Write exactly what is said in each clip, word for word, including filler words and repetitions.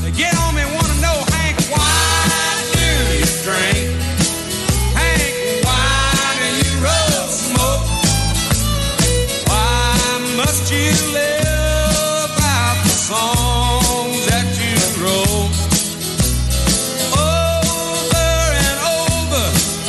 get on me, want to know, Hank, why do you drink? Hank, why do you roll smoke? Why must you live out the songs that you wrote? Over and over,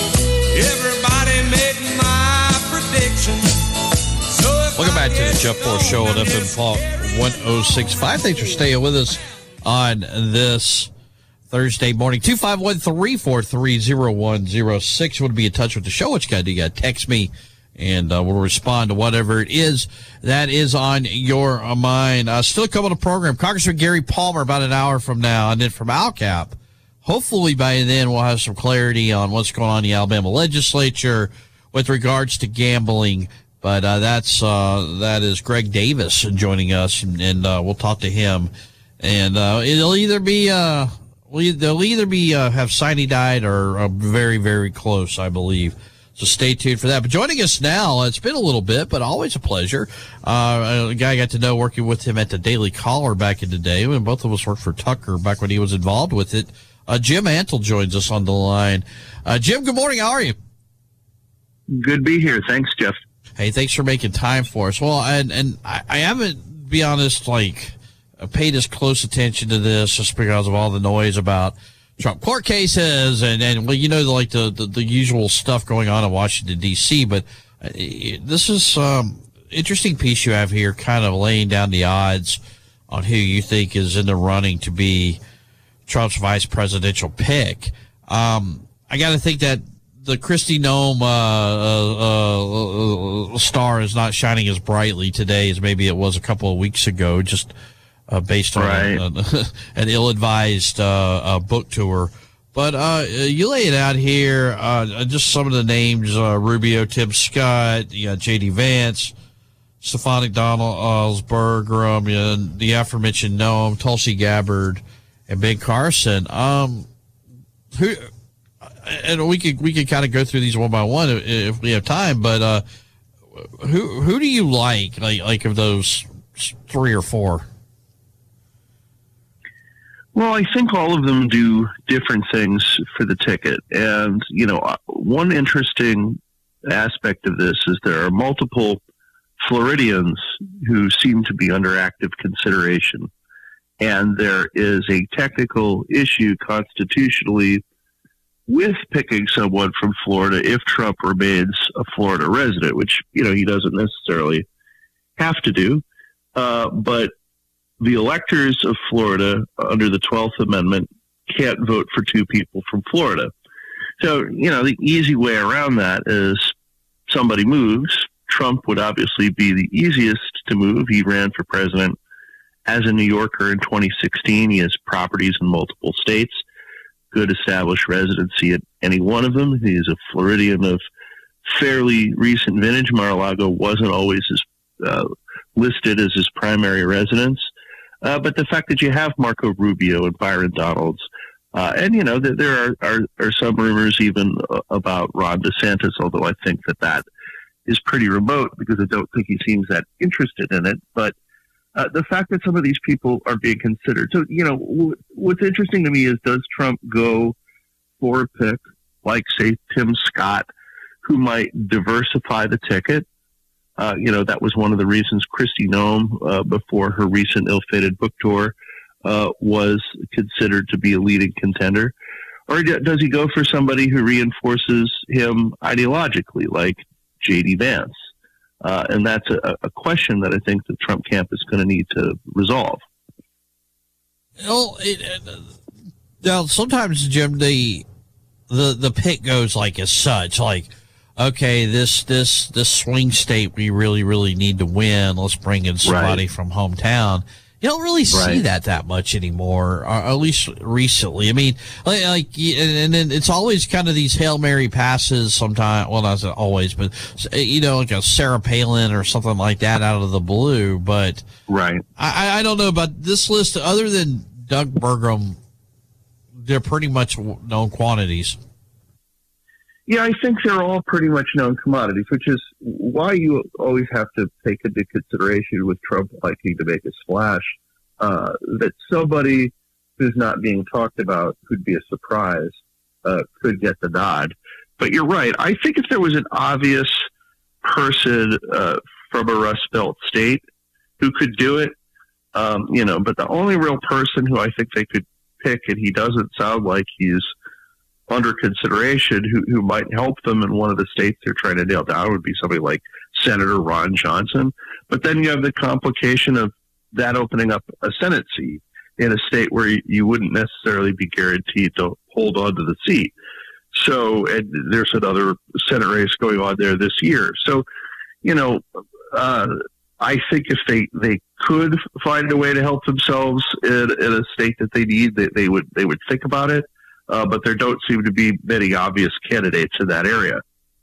everybody made my prediction. So if Welcome I back to the get Jeff Moore Show on F M Talk one oh six point five. Thanks for staying with us on this Thursday morning. two five one, three four three, oh one oh six. You want to be in touch with the show? What you got to do? You got to text me, and uh, we'll respond to whatever it is that is on your uh, mind. Uh, still coming to the program, Congressman Gary Palmer about an hour from now, and then from ALCAP. Hopefully by then we'll have some clarity on what's going on in the Alabama legislature with regards to gambling. But uh, that's uh, that is Greg Davis joining us, and, and uh, we'll talk to him. And uh, it'll either be uh, they'll either be uh, have sine died or uh, very very close, I believe. So stay tuned for that. But joining us now, it's been a little bit, but always a pleasure. Uh, a guy I got to know working with him at the Daily Caller back in the day when both of us worked for Tucker back when he was involved with it. Uh, Jim Antle joins us on the line. Uh, Jim, good morning. How are you? Good to be here. Thanks, Jeff. Hey, thanks for making time for us. Well, and and I, I haven't, be honest, like paid as close attention to this just because of all the noise about Trump court cases and and well, you know, like the the, the usual stuff going on in Washington D C. But uh, this is um interesting piece you have here, kind of laying down the odds on who you think is in the running to be Trump's vice presidential pick. Um, I got to think that the Kristi Noem uh, uh, uh, star is not shining as brightly today as maybe it was a couple of weeks ago, just uh, based on right. an, an ill-advised uh, uh, book tour. But uh, you lay it out here, uh, just some of the names, uh, Rubio, Tim Scott, you got J D. Vance, Stefanik Donald, Ellsberg, um, you know, the aforementioned Noem, Tulsi Gabbard, and Ben Carson. Um, who... And we could we could kind of go through these one by one if we have time. But uh, who who do you like, like like of those three or four? Well, I think all of them do different things for the ticket. And, you know, one interesting aspect of this is there are multiple Floridians who seem to be under active consideration. And there is a technical issue constitutionally with picking someone from Florida if Trump remains a Florida resident, which, you know, he doesn't necessarily have to do. Uh, but the electors of Florida under the twelfth Amendment can't vote for two people from Florida. So, you know, the easy way around that is somebody moves. Trump would obviously be the easiest to move. He ran for president as a New Yorker in twenty sixteen. He has properties in multiple states, good established residency at any one of them. He's a Floridian of fairly recent vintage. Mar-a-Lago wasn't always as uh, listed as his primary residence. Uh, but the fact that you have Marco Rubio and Byron Donalds, uh, and, you know, th- there are, are, are some rumors even uh, about Ron DeSantis, although I think that that is pretty remote because I don't think he seems that interested in it. But Uh, the fact that some of these people are being considered. So, you know, w- what's interesting to me is, does Trump go for a pick like, say, Tim Scott, who might diversify the ticket? Uh, you know, that was one of the reasons Kristi Noem, uh, before her recent ill-fated book tour, uh, was considered to be a leading contender. Or d- does he go for somebody who reinforces him ideologically, like J D. Vance? Uh, and that's a, a question that I think the Trump camp is going to need to resolve. Well, it, uh, now sometimes, Jim, the the the pick goes like as such, like, okay, this this this swing state we really really need to win. Let's bring in somebody Right. from hometown. You don't really see Right. that that much anymore, or at least recently. I mean, like, like and, and then it's always kind of these Hail Mary passes sometimes. Well, not always, but, you know, like a Sarah Palin or something like that out of the blue. But Right. I, I don't know about this list. Other than Doug Burgum, they're pretty much known quantities. Yeah, I think they're all pretty much known commodities, which is why you always have to take into consideration with Trump liking to make a splash, uh, that somebody who's not being talked about, who'd be a surprise, uh, could get the nod. But you're right. I think if there was an obvious person uh, from a Rust Belt state who could do it, um, you know, but the only real person who I think they could pick, and he doesn't sound like he's under consideration, who, who might help them in one of the states they're trying to nail down, would be somebody like Senator Ron Johnson. But then you have the complication of that opening up a Senate seat in a state where you, you wouldn't necessarily be guaranteed to hold on to the seat. So, and there's another Senate race going on there this year. So, you know, uh, I think if they, they could find a way to help themselves in, in a state that they need, they, they would they would think about it. Uh, but there don't seem to be many obvious candidates in that area.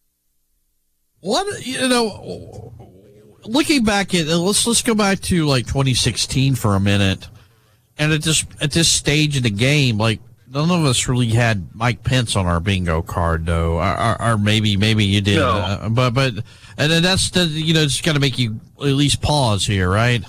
What, you know, looking back at, let's let's go back to like twenty sixteen for a minute. And at this at this stage in the game, like, none of us really had Mike Pence on our bingo card, though, or, or, or maybe maybe you did. No. Uh, but but and then that's the, you know, it's got to make you at least pause here, right?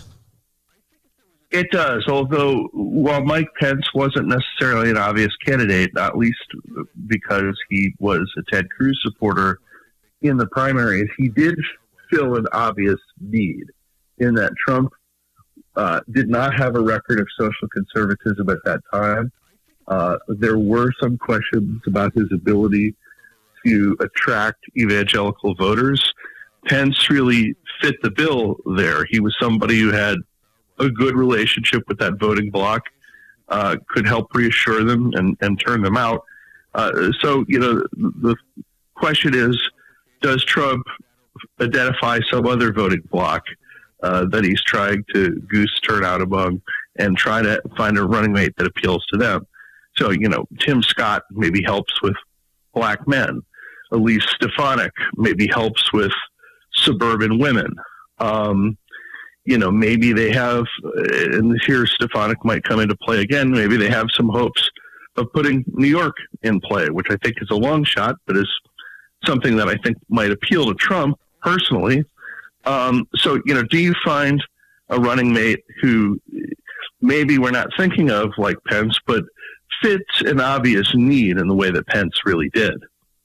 It does. Although, while Mike Pence wasn't necessarily an obvious candidate, not least because he was a Ted Cruz supporter in the primaries, he did fill an obvious need in that Trump uh, did not have a record of social conservatism at that time. Uh, there were some questions about his ability to attract evangelical voters. Pence really fit the bill there. He was somebody who had a good relationship with that voting bloc, uh, could help reassure them and, and turn them out. Uh, so, you know, the question is, does Trump identify some other voting bloc uh, that he's trying to goose turnout among and try to find a running mate that appeals to them? So, you know, Tim Scott maybe helps with black men. Elise Stefanik maybe helps with suburban women. Um, you know, maybe they have, and here Stefanik might come into play again, maybe they have some hopes of putting New York in play, which I think is a long shot, but is something that I think might appeal to Trump personally. Um, so, you know, do you find a running mate who maybe we're not thinking of like Pence, but fits an obvious need in the way that Pence really did?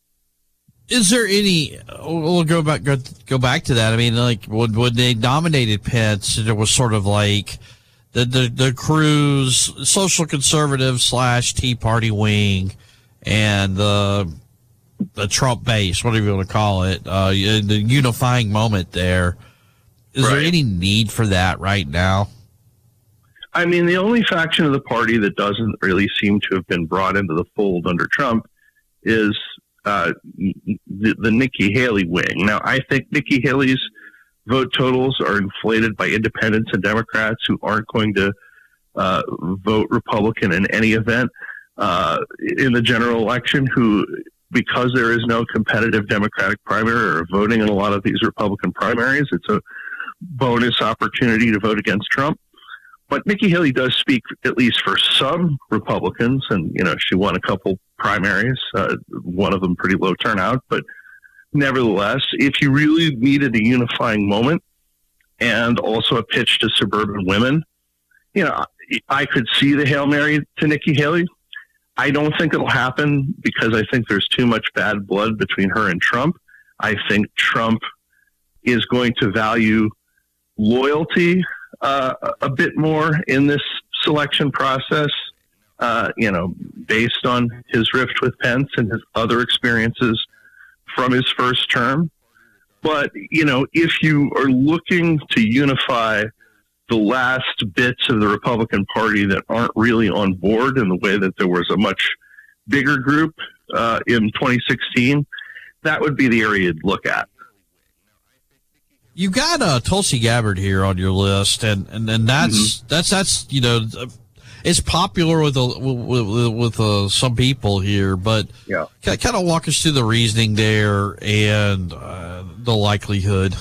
Is there any? We'll go back. Go, go back to that. I mean, like when, when they nominated Pence, it was sort of like the the, the Cruz social conservative slash Tea Party wing, and the the Trump base, whatever you want to call it, uh, the unifying moment there. Is Right. there any need for that right now? I mean, the only faction of the party that doesn't really seem to have been brought into the fold under Trump is uh, the, the Nikki Haley wing. Now, I think Nikki Haley's vote totals are inflated by independents and Democrats who aren't going to uh, vote Republican in any event uh, in the general election, who, because there is no competitive Democratic primary, are voting in a lot of these Republican primaries. It's a bonus opportunity to vote against Trump. But Nikki Haley does speak, at least for some Republicans, and, you know, she won a couple primaries, uh, one of them pretty low turnout. But nevertheless, if you really needed a unifying moment and also a pitch to suburban women, you know, I could see the Hail Mary to Nikki Haley. I don't think it'll happen because I think there's too much bad blood between her and Trump. I think Trump is going to value loyalty Uh, a bit more in this selection process, uh, you know, based on his rift with Pence and his other experiences from his first term. But, you know, if you are looking to unify the last bits of the Republican Party that aren't really on board in the way that there was a much bigger group uh, in twenty sixteen, that would be the area you'd look at. You got uh, Tulsi Gabbard here on your list, and, and, and that's Mm-hmm. that's that's you know, it's popular with uh, with, with uh, some people here, but Yeah. kind of walk us through the reasoning there and uh, the likelihood.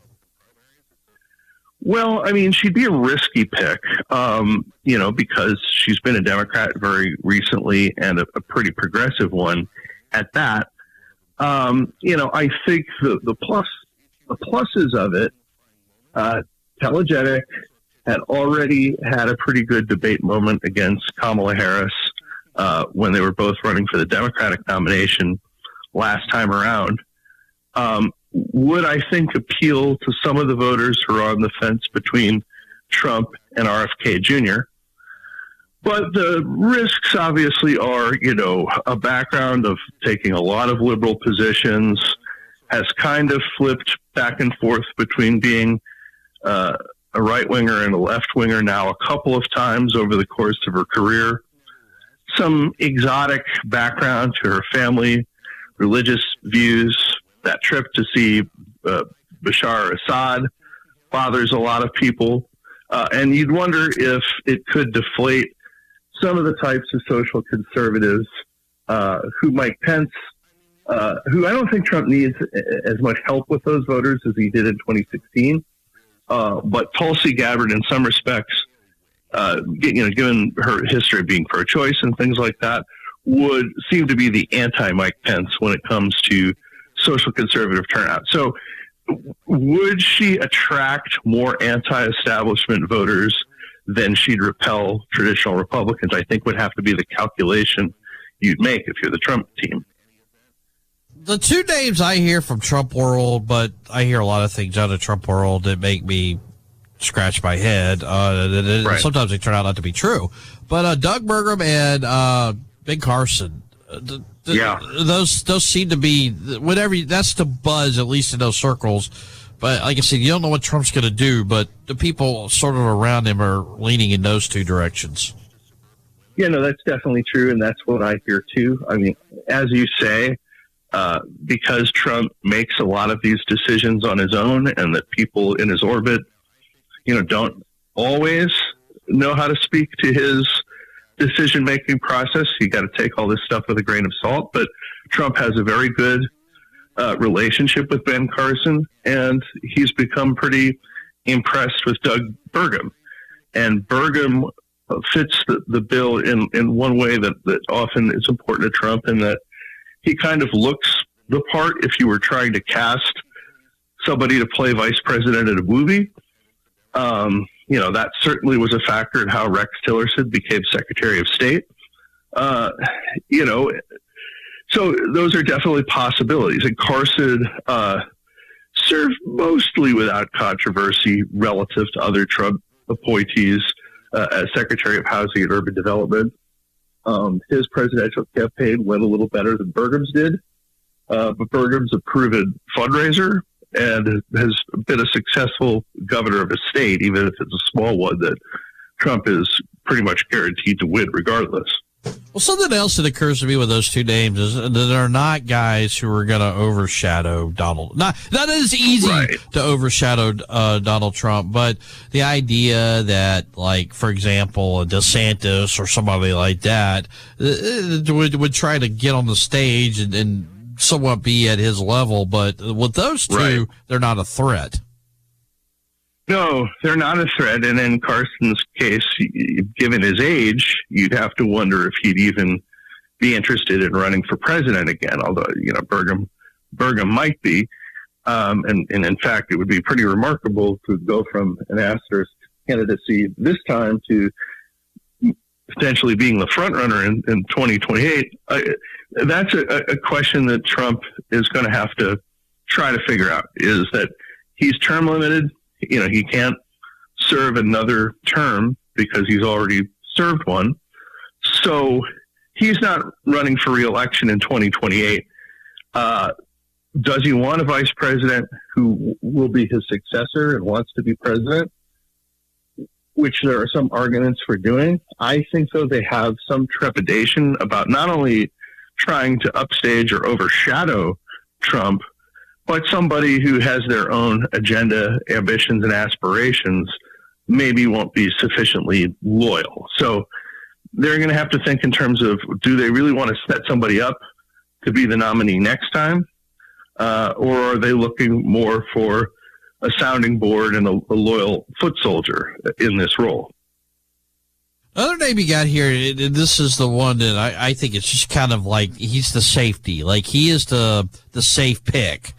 Well, I mean, she'd be a risky pick, um, you know, because she's been a Democrat very recently and a, a pretty progressive one at that. Um, you know, I think the, the plus, the pluses of it, uh, telegenic, had already had a pretty good debate moment against Kamala Harris uh, when they were both running for the Democratic nomination last time around, um, would, I think, appeal to some of the voters who are on the fence between Trump and R F K Junior But the risks obviously are, you know, a background of taking a lot of liberal positions, has kind of flipped back and forth between being uh, a right-winger and a left-winger now a couple of times over the course of her career. Some exotic background to her family, religious views. That trip to see uh, Bashar Assad bothers a lot of people. Uh, and you'd wonder if it could deflate some of the types of social conservatives uh, who Mike Pence, uh, who I don't think Trump needs as much help with those voters as he did in twenty sixteen. Uh, but Tulsi Gabbard, in some respects, uh, you know, given her history of being pro-choice and things like that, would seem to be the anti-Mike Pence when it comes to social conservative turnout. So would she attract more anti-establishment voters than she'd repel traditional Republicans? I think would have to be the calculation you'd make if you're the Trump team. The two names I hear from Trump world, but I hear a lot of things out of Trump world that make me scratch my head. Uh, that it, right. Sometimes they turn out not to be true. But uh, Doug Burgum and uh, Ben Carson, uh, the, the, yeah, those those seem to be whatever. That's the buzz, at least in those circles. But like I said, you don't know what Trump's going to do. But the people sort of around him are leaning in those two directions. Yeah, no, that's definitely true, and that's what I hear too. I mean, as you say, uh, because Trump makes a lot of these decisions on his own, and that people in his orbit, you know, don't always know how to speak to his decision-making process. You got to take all this stuff with a grain of salt. But Trump has a very good uh, relationship with Ben Carson, and he's become pretty impressed with Doug Burgum. And Burgum fits the, the bill in, in one way that, that often is important to Trump, in that he kind of looks the part if you were trying to cast somebody to play vice president in a movie. Um, you know, that certainly was a factor in how Rex Tillerson became Secretary of State. Uh, you know, so those are definitely possibilities. And Carson uh, served mostly without controversy relative to other Trump appointees uh, as Secretary of Housing and Urban Development. Um, his presidential campaign went a little better than Burgum's did, uh, but Burgum's a proven fundraiser and has been a successful governor of a state, even if it's a small one that Trump is pretty much guaranteed to win regardless. Well, something else that occurs to me with those two names is that they're not guys who are going to overshadow Donald. Not not as easy right. to overshadow uh, Donald Trump, but the idea that, like, for example, DeSantis or somebody like that uh, would would try to get on the stage and, and somewhat be at his level, but with those two, right. they're not a threat. No, they're not a threat. And in Carson's case, given his age, you'd have to wonder if he'd even be interested in running for president again, although, you know, Burgum, Burgum might be. Um, and, and in fact, it would be pretty remarkable to go from an asterisk candidacy this time to potentially being the front runner in, in twenty twenty-eight. Uh, that's a, a question that Trump is going to have to try to figure out, is that he's term limited. You know, he can't serve another term because he's already served one. So he's not running for re-election in twenty twenty-eight. Uh, does he want a vice president who will be his successor and wants to be president? Which there are some arguments for doing. I think, though, they have some trepidation about not only trying to upstage or overshadow Trump, but somebody who has their own agenda, ambitions, and aspirations maybe won't be sufficiently loyal. So they're going to have to think in terms of, do they really want to set somebody up to be the nominee next time? Uh, or are they looking more for a sounding board and a, a loyal foot soldier in this role? Another name you got here, and this is the one that I, I think it's just kind of like he's the safety. Like he is the the safe pick.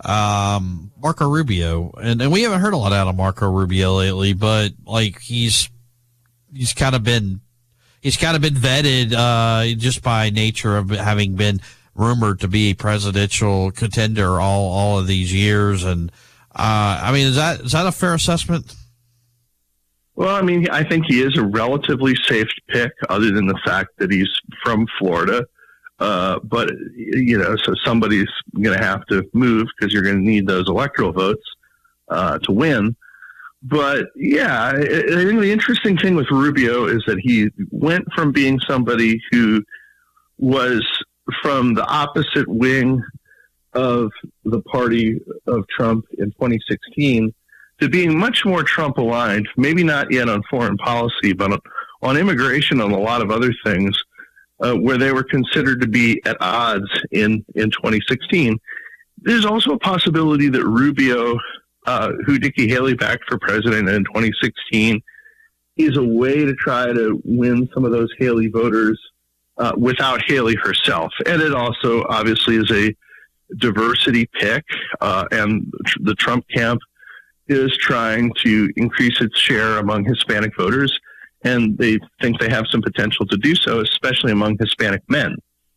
um, Marco Rubio, and, and we haven't heard a lot out of Marco Rubio lately, but like he's he's kind of been he's kind of been vetted uh, just by nature of having been rumored to be a presidential contender all all of these years, and uh, I mean, is that is that a fair assessment? Well, I mean, I think he is a relatively safe pick, other than the fact that he's from Florida. Uh, but, you know, so somebody's going to have to move because you're going to need those electoral votes uh, to win. But, yeah, I, I think the interesting thing with Rubio is that he went from being somebody who was from the opposite wing of the party of Trump in twenty sixteen to being much more Trump aligned, maybe not yet on foreign policy, but on, on immigration and a lot of other things. Uh, where they were considered to be at odds in, in twenty sixteen. There's also a possibility that Rubio, uh, who Nikki Haley backed for president in twenty sixteen, is a way to try to win some of those Haley voters uh, without Haley herself. And it also obviously is a diversity pick, uh, and the Trump camp is trying to increase its share among Hispanic voters. And they think they have some potential to do so, especially among Hispanic men.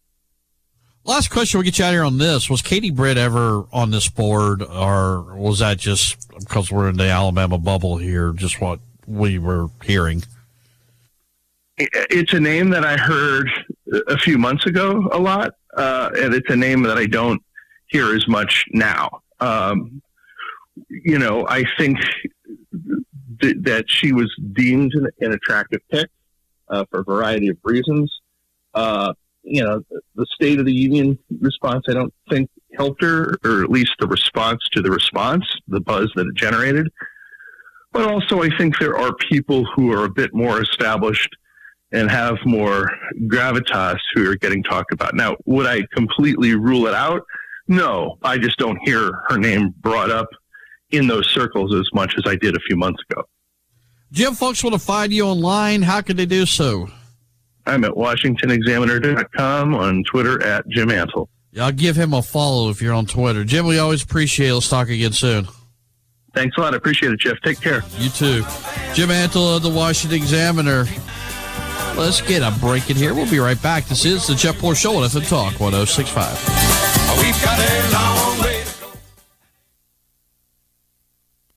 Last question, we'll get you out of here on this. Was Katie Britt ever on this board, or was that just because we're in the Alabama bubble here, just what we were hearing? It's a name that I heard a few months ago a lot, uh, and it's a name that I don't hear as much now. Um, you know, I think th- that she was deemed an, an attractive pick uh, for a variety of reasons. Uh, you know, the, the State of the Union response, I don't think helped her, or at least the response to the response, the buzz that it generated. But also, I think there are people who are a bit more established and have more gravitas who are getting talked about. Now, would I completely rule it out? No, I just don't hear her name brought up in those circles as much as I did a few months ago. Jim, folks want to find you online. How can they do so? I'm at Washington Examiner dot com, on Twitter at Jim Antle. Yeah, I'll give him a follow if you're on Twitter. Jim, we always appreciate it. Let's talk again soon. Thanks a lot. I appreciate it, Jeff. Take care. You too. Jim Antle of the Washington Examiner. Let's get a break in here. We'll be right back. This is the Jeff Moore Show on F M Talk one oh six point five. We've got a long